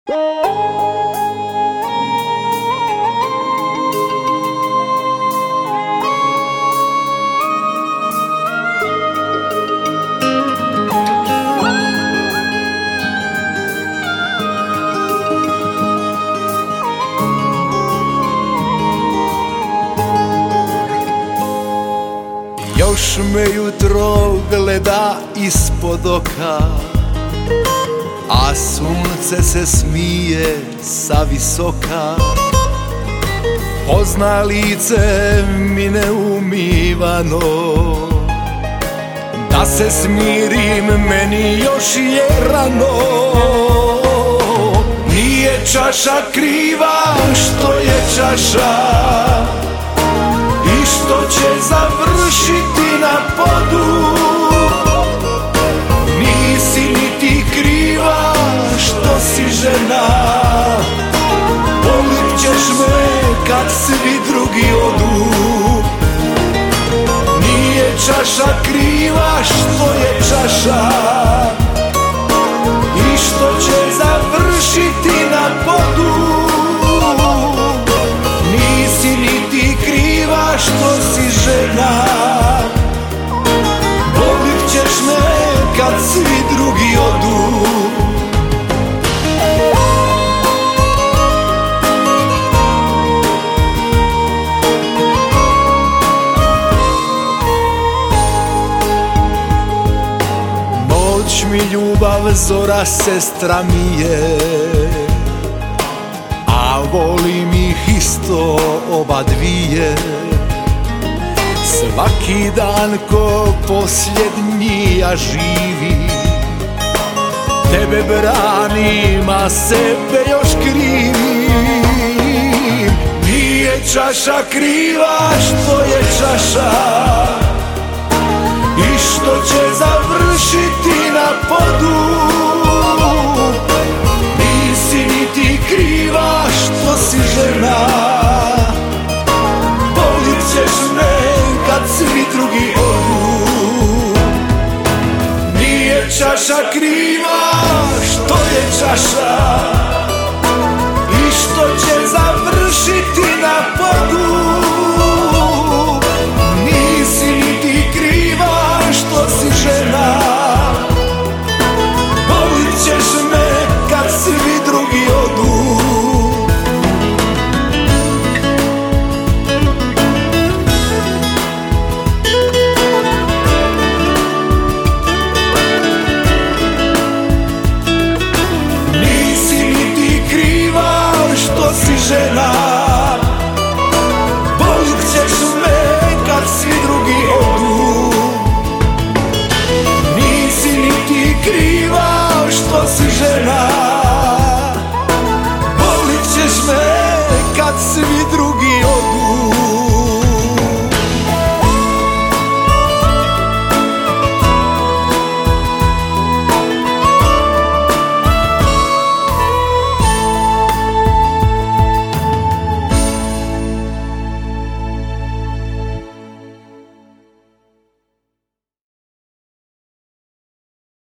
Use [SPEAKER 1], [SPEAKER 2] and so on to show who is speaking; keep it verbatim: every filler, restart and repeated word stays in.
[SPEAKER 1] Još me jutro gleda ispod oka, a sunce se smije sa visoka. Pozna lice mi neumivano, da se smirim meni još je rano. Nije čaša kriva što je čaša i što će završiti na podu. Nisi niti kriva što si žena, volit ćeš me kad svi drugi odu. Nije čaša kriva što je čaša i što će završiti na podu. Nisi niti kriva što si žena, volit ćeš me kad svi drugi odu. Noć mi ljubav, zora sestra mi je, a volim ih isto oba dvije. Svaki dan ko posljednji ja živim, tebe branim, a sebe još krivim. Nije čaša kriva što je čaša i što će završiti na podu. Nisi niti kriva što si žena, volit ćeš me kad svi drugi odu. Nije čaša kriva što je čaša i što će završiti na podu. Nisi niti kriva što si žena, volit ćeš me kad svi drugi odu. Nisi niti kriva što si žena, volit ćeš me kad svi drugi odu. Nisi niti kriva